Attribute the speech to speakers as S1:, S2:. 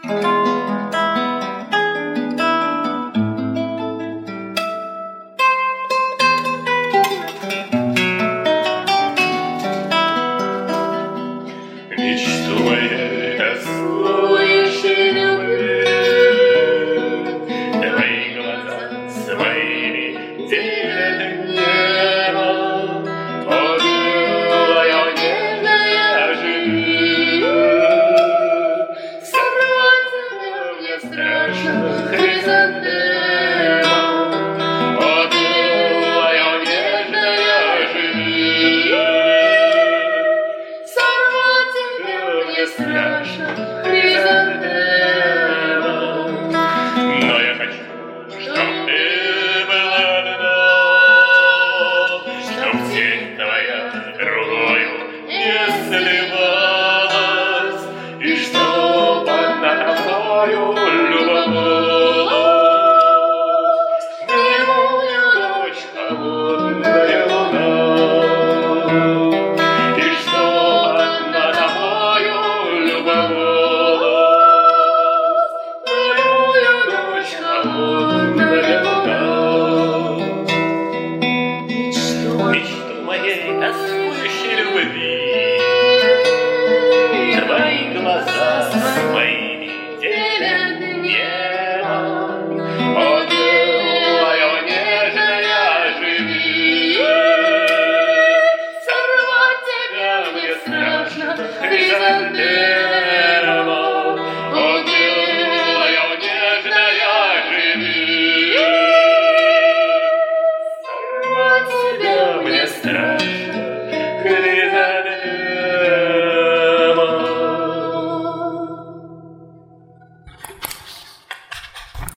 S1: Мечту моей коснулась любви, твои глаза своими делят небо. О, милая, нежная жизнь, сорваться мне страшно хризантема. О, милая, нежная жизнь, страшно.